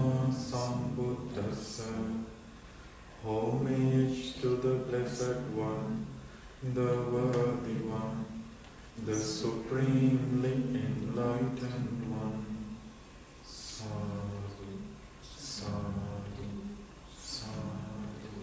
Sammā Sambuddhassa. Homage to the Blessed One, the Worthy One, the Supremely Enlightened One. Sadhu, sadhu, sadhu.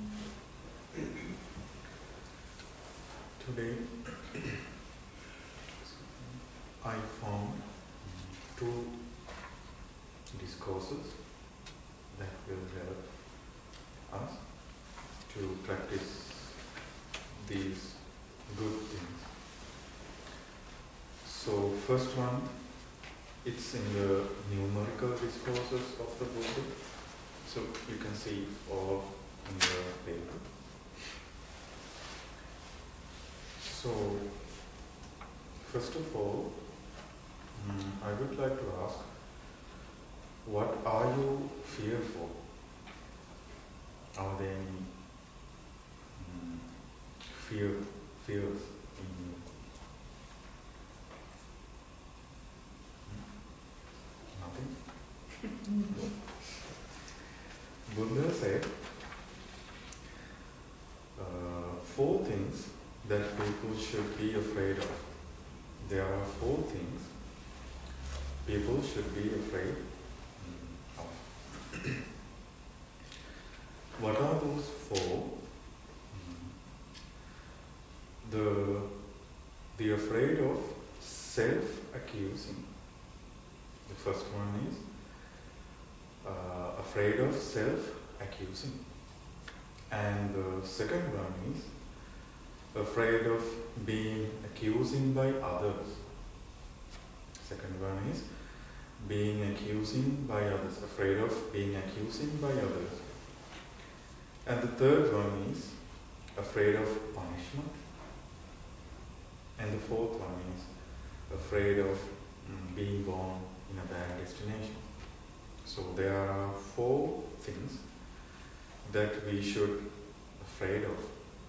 Today, I found two discourses that will help us to practice these good things. So first one, it's in the numerical discourses of the Buddha. So you can see all in the paper. So first of all, I would like to ask, what are you fearful? Are there any fears in you? Nothing? Buddha said, 4 things that people should be afraid of. There are 4 things people should be afraid of. What are those 4? The afraid of self-accusing. The first one is afraid of self-accusing. And the second one is afraid of being accusing by others. Second one is being accusing by others, afraid of being accusing by others. And the third one is afraid of punishment. And the fourth one is afraid of being born in a bad destination. So there are 4 things that we should be afraid of.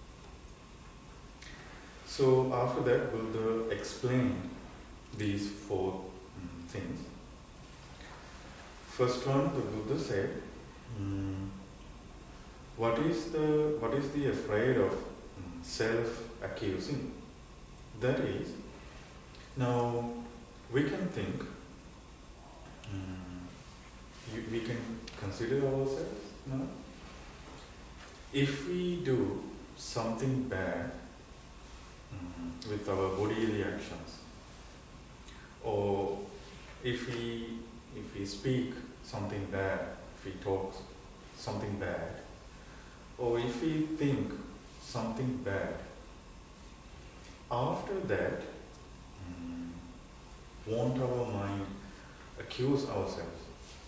So after that, Buddha explained these 4 things. First one, the Buddha said, what is the afraid of self-accusing? That is, now we can think, we can consider ourselves now. If we do something bad with our body reactions, or if we speak something bad, if we talk something bad, or if we think something bad, after that, won't our mind accuse ourselves?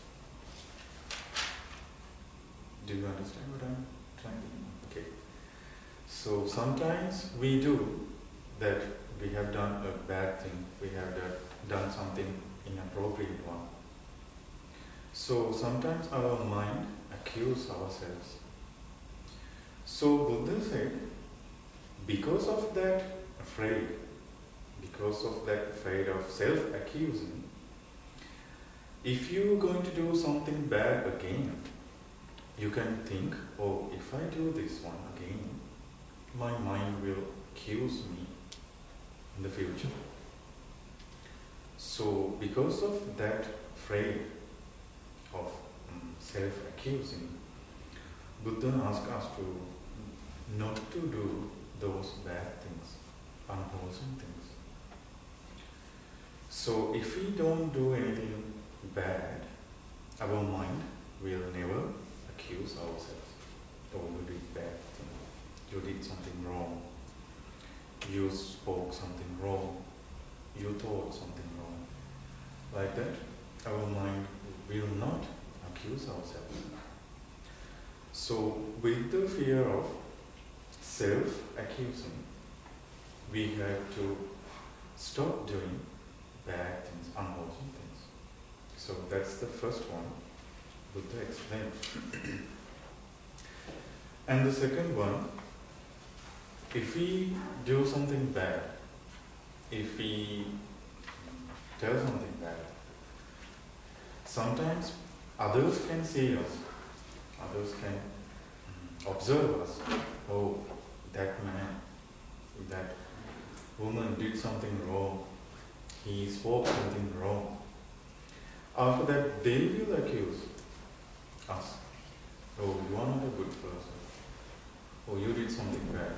Do you understand what I'm trying to do? Okay. So sometimes we do that, we have done a bad thing, we have done something inappropriate one. So sometimes our mind accuses ourselves. So Buddha said, because of that afraid of self-accusing, if you're going to do something bad again, you can think, oh, if I do this one again, my mind will accuse me in the future. So because of that afraid of self-accusing, Buddha asked us to not to do those bad things, unwholesome things. So if we don't do anything bad, our mind will never accuse ourselves. Oh, you did bad thing, you did something wrong, you spoke something wrong, you thought something wrong. Like that, our mind will not accuse ourselves. So with the fear of self-accusing, we have to stop doing bad things, unwholesome things. So that's the first one Buddha explained. And the second one, if we do something bad, if we tell something bad, sometimes Others can see us. Others can observe us. Oh, that man, that woman did something wrong. He spoke something wrong. After that, they will accuse us. Oh, you are not a good person. Oh, you did something bad.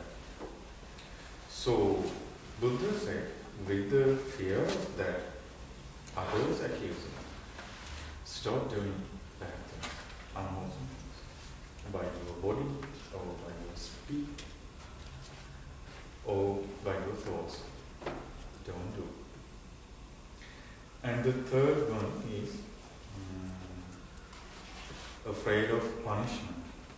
So, Buddha said, with the fear of that others accusing, stop doing bad things, unwholesome things, by your body, or by your speech, or by your thoughts. Don't do. And the third one is afraid of punishment.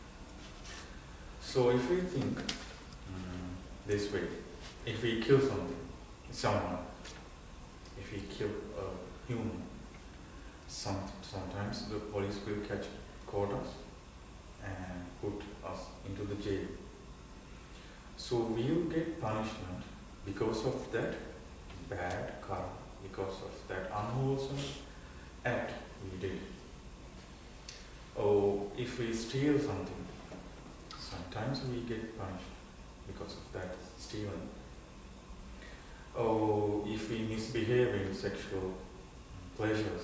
So if we think this way, if we kill someone, if we kill a human, sometimes the police will caught us and put us into the jail. So we will get punishment because of that bad karma, because of that unwholesome act we did. Or if we steal something, sometimes we get punished because of that stealing. Or if we misbehave in sexual pleasures,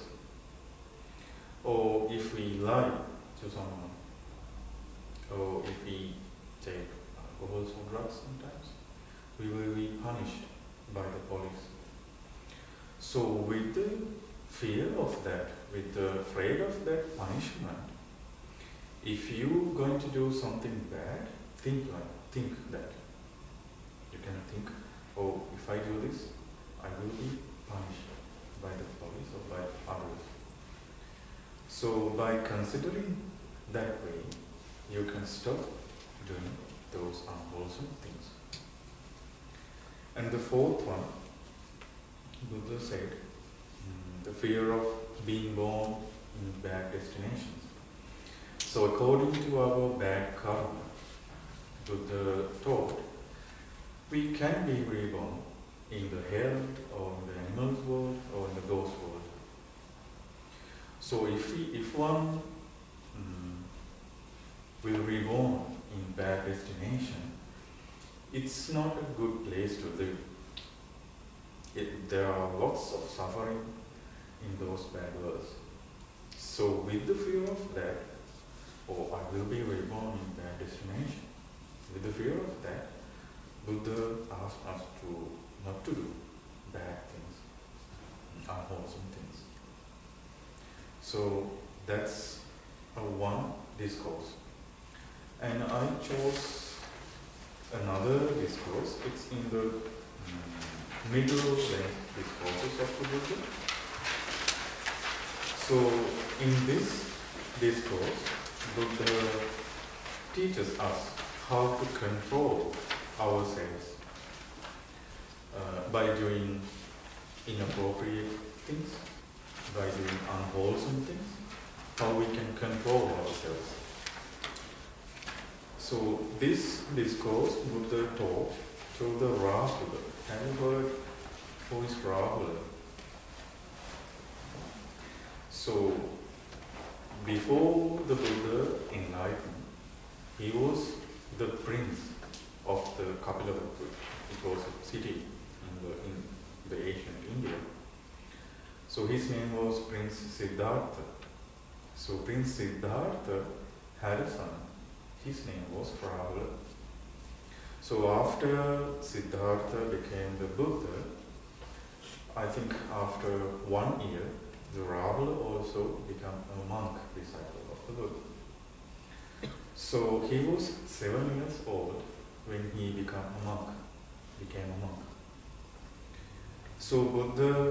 or if we lie to someone, or if we take alcohol or drugs sometimes, we will be punished by the police. So with the fear of that, with the afraid of that punishment, if you're going to do something bad, think that. You can think, oh, if I do this, I will be punished by the police or by others. So by considering that way, you can stop doing those unwholesome things. And the fourth one, Buddha said, the fear of being born in bad destinations. So according to our bad karma, Buddha taught, we can be reborn in the hell or in the animals world or in the ghost world. So if one will reborn in bad destination, it's not a good place to live. There are lots of suffering in those bad worlds. So with the fear of that, or I will be reborn in bad destination, with the fear of that, Buddha asked us to not to do bad things, unwholesome things. So that's one discourse. And I chose another discourse. It's in the middle length discourses of the Buddha. So in this discourse, Buddha teaches us how to control ourselves by doing inappropriate things, by doing unwholesome things, how we can control ourselves. So this discourse Buddha taught to the Rahula. Have you heard who is Rahula? So before the Buddha enlightened, he was the prince of the Kapilavatthu. It was a city in the ancient India. So his name was Prince Siddhartha. So Prince Siddhartha had a son. His name was Rahula. So after Siddhartha became the Buddha, I think after 1 year, the Rahula also became a monk, disciple of the Buddha. So he was 7 years old when he became a monk. So Buddha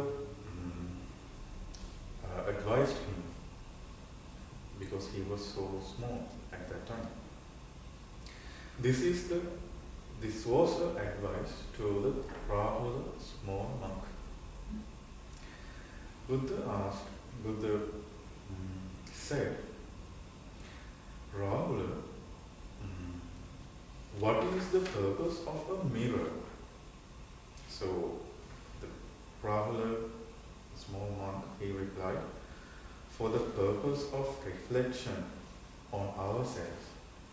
advised him, because he was so small at that time. This was the advice to the Rahula, small monk. Buddha said, Rahula, what is the purpose of a mirror? So the Rahula, small monk, he replied, for the purpose of reflection on ourselves.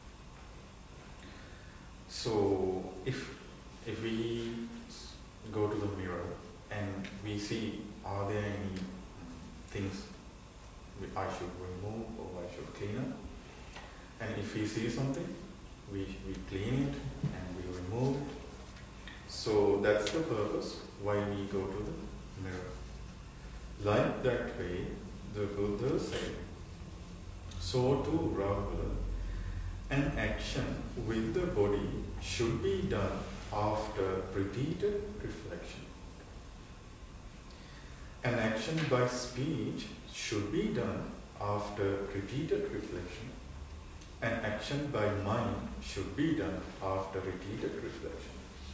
So if we go to the mirror and we see, are there any things I should remove or I should clean up? And if we see something, we clean it and we remove it. So that's the purpose why we go to the mirror. Like that way, the Buddha said, so too Rahula, an action with the body should be done after repeated reflection. An action by speech should be done after repeated reflection. An action by mind should be done after repeated reflection.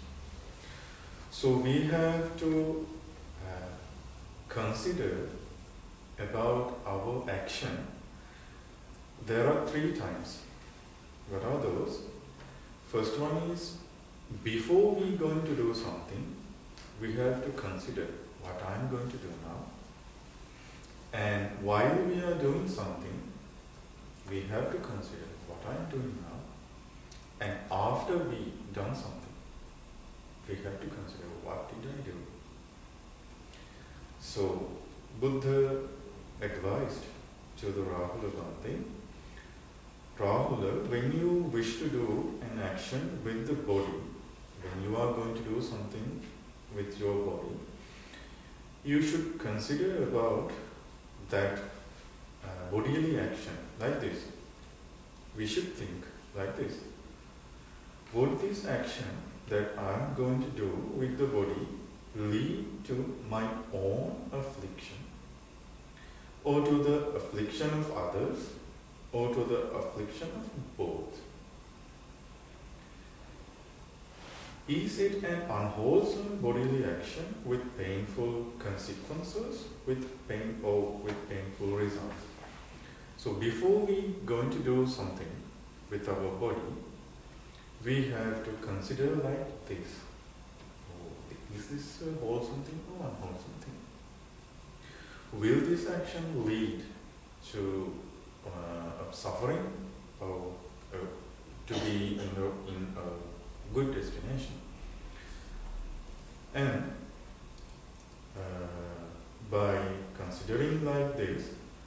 So we have to consider about our action. There are 3 times. What are those? First one is, before we going to do something, we have to consider what I am going to do now. And while we are doing something, we have to consider what I am doing now. And after we done something, we have to consider what did I do. So Buddha advised to the Rahula one thing. Rahula, when you wish to do an action with the body, when you are going to do something with your body, you should consider about that bodily action like this. We should think like this. Would this action that I am going to do with the body lead to my own affliction, or to the affliction of others, or to the affliction of both? Is it an unwholesome bodily action with painful consequences, with painful results? So before we going to do something with our body, we have to consider like this. Is this a wholesome thing or unwholesome thing? Will this action lead to suffering, or to be in a good destination? And by considering like this,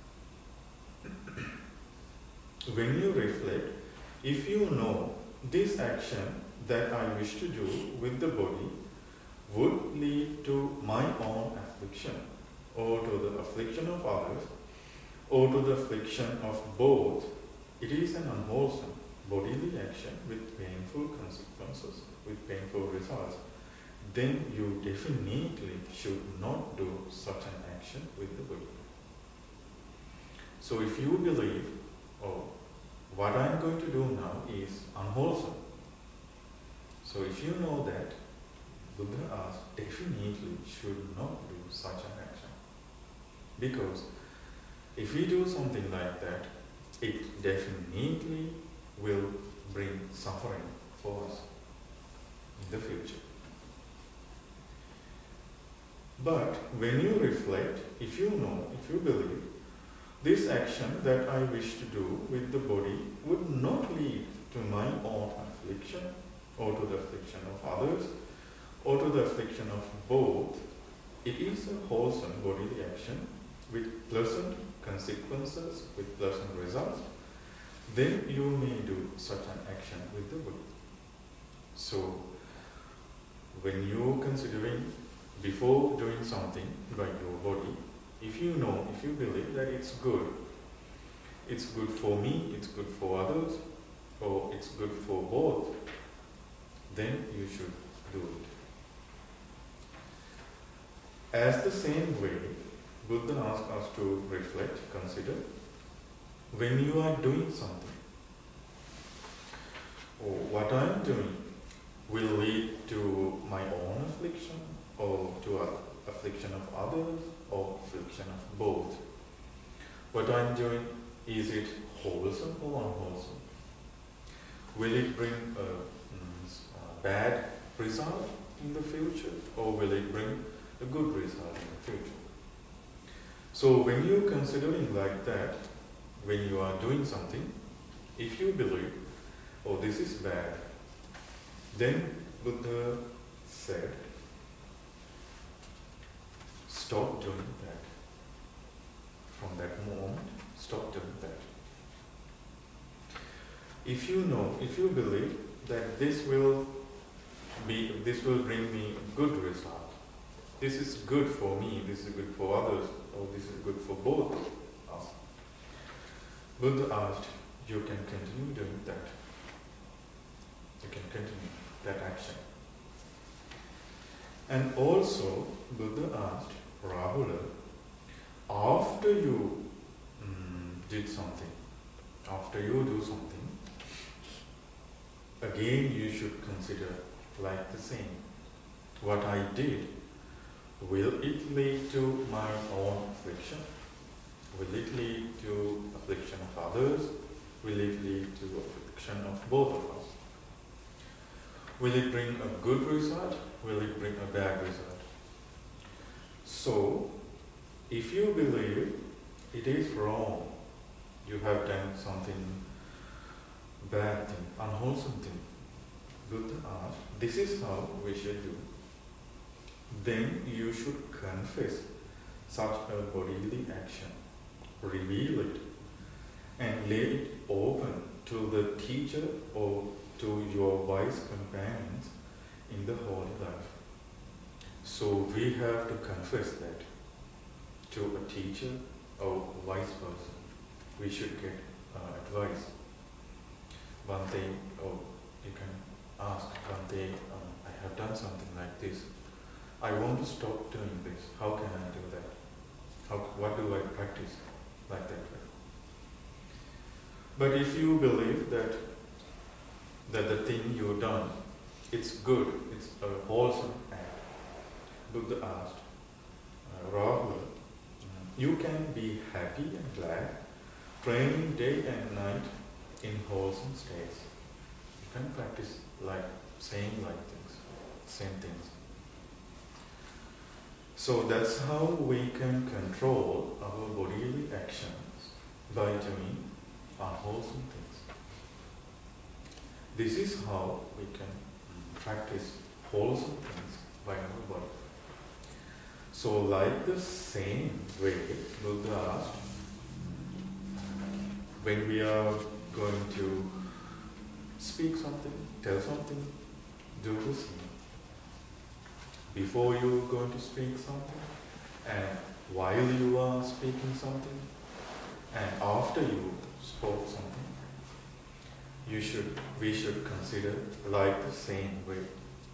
when you reflect, if you know this action that I wish to do with the body would lead to my own affliction, or to the affliction of others, or to the affliction of both, it is an unwholesome bodily action with painful consequences, with painful results, then you definitely should not do such an action with the body. So if you believe, oh, what I am going to do now is unwholesome, so if you know that, Buddha asked, definitely should not do such an action. Because if we do something like that, it definitely will bring suffering for us in the future. But when you reflect, if you know, if you believe, this action that I wish to do with the body would not lead to my own affliction, or to the affliction of others, or to the affliction of both, it is a wholesome bodily action with pleasant consequences, with pleasant results, then you may do such an action with the body. So, when you are considering before doing something by your body, if you know, if you believe that it's good for me, it's good for others, or it's good for both, then you should do it. As the same way, Buddha asks us to reflect, consider, when you are doing something, or what I am doing will lead to my own affliction, or to affliction of others, or affliction of both. What I am doing, is it wholesome or unwholesome? Will it bring a bad result in the future, or will it bring a good result in the future? So when you're considering like that, when you are doing something, if you believe, oh, this is bad, then Buddha said, stop doing that. From that moment, stop doing that. If you know, if you believe that this will bring me a good result, this is good for me, this is good for others, or this is good for both us, Buddha asked, you can continue doing that. You can continue that action. And also, Buddha asked Rahula, after you did something, after you do something, again you should consider like the same. What I did, will it lead to my own affliction? Will it lead to affliction of others? Will it lead to affliction of both of us? Will it bring a good result? Will it bring a bad result? So, if you believe it is wrong, you have done something bad thing, unwholesome thing, Buddha asked, this is how we should do. Then you should confess such a bodily action, reveal it, and lay it open to the teacher or to your wise companions in the holy life. So we have to confess that to a teacher or wise person. We should get advice. Bhante, or you can ask, Bhante, I have done something like this. I want to stop doing this. How can I do that? What do I practice like that? But if you believe that the thing you've done, it's good, it's a wholesome act, Buddha asked, Rahula, you can be happy and glad, praying day and night in wholesome states. You can practice like saying like things, same things. So that's how we can control our bodily actions by doing unwholesome things. This is how we can practice wholesome things by our body. So like the same way, Buddha asked, when we are going to speak something, tell something, do the same. Before you are going to speak something, and while you are speaking something, and after you spoke something, we should consider like the same way.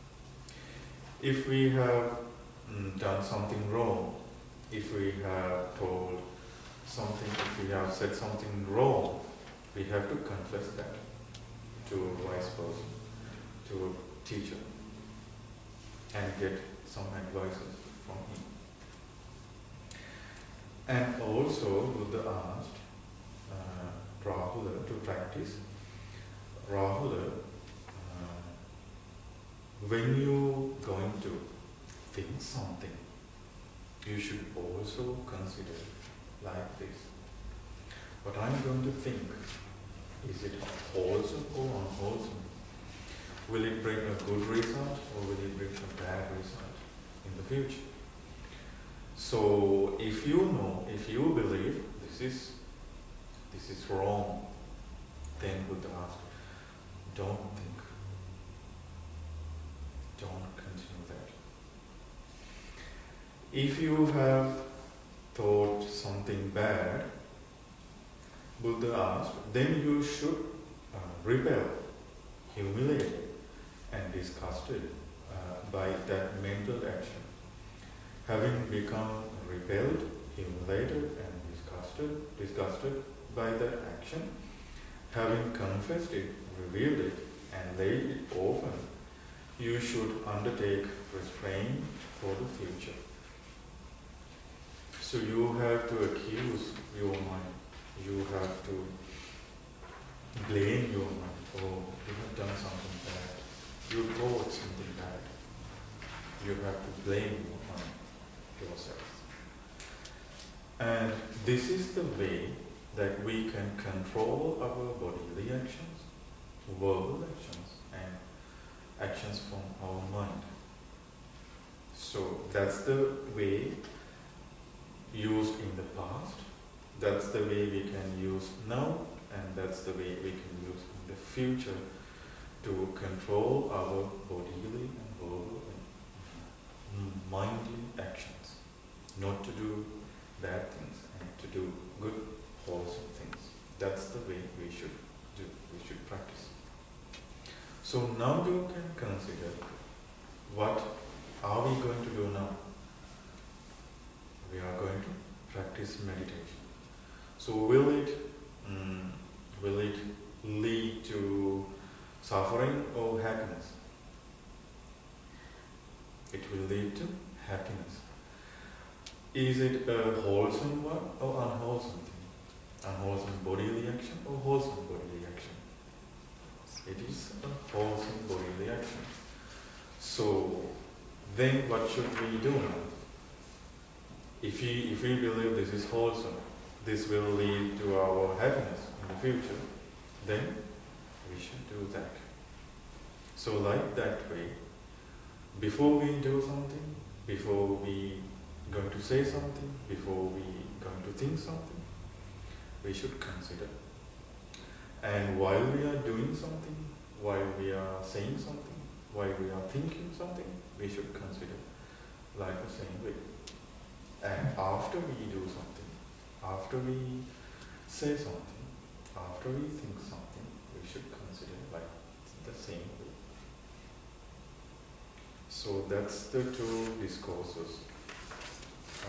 If we have done something wrong, if we have told something, if we have said something wrong, we have to confess that to a wise person, to a teacher, and get some advices from him. And also Buddha asked Rahula to practice. Rahula, when you're going to think something, you should also consider like this. What I'm going to think, is it wholesome or unwholesome? Will it bring a good result or will it bring a bad result in the future? So if you know, if you believe this is wrong, then Buddha asked, don't think. Don't continue that. If you have thought something bad, Buddha asked, then you should rebel, humiliated and disgusted by that mental action. Having become repelled, humiliated and disgusted by that action, having confessed it, revealed it and laid it open, you should undertake restraint for the future. So you have to accuse your mind. You have to blame your mind. Oh, you have done something bad. You thought something bad. You have to blame your mind, yourself. And this is the way that we can control our bodily actions, verbal actions, and actions from our mind. So that's the way used in the past, that's the way we can use now, and that's the way we can use in the future to control our bodily and verbal and mindly actions. Not to do bad things and to do good, wholesome things. That's the way we should do, we should practice. So now you can consider, what are we going to do now? We are going to practice meditation. So will it lead to suffering or happiness? It will lead to happiness. Is it a wholesome one or unwholesome thing? Unwholesome bodily action or wholesome bodily action? It is a wholesome bodily action. So then what should we do now? If we believe this is wholesome, this will lead to our happiness in the future, then we should do that. So like that way, before we do something, before we going to say something, before we going to think something, we should consider. And while we are doing something, while we are saying something, while we are thinking something, we should consider like the same way. And after we do something, after we say something, after we think something, we should consider like the same way. So that's the two discourses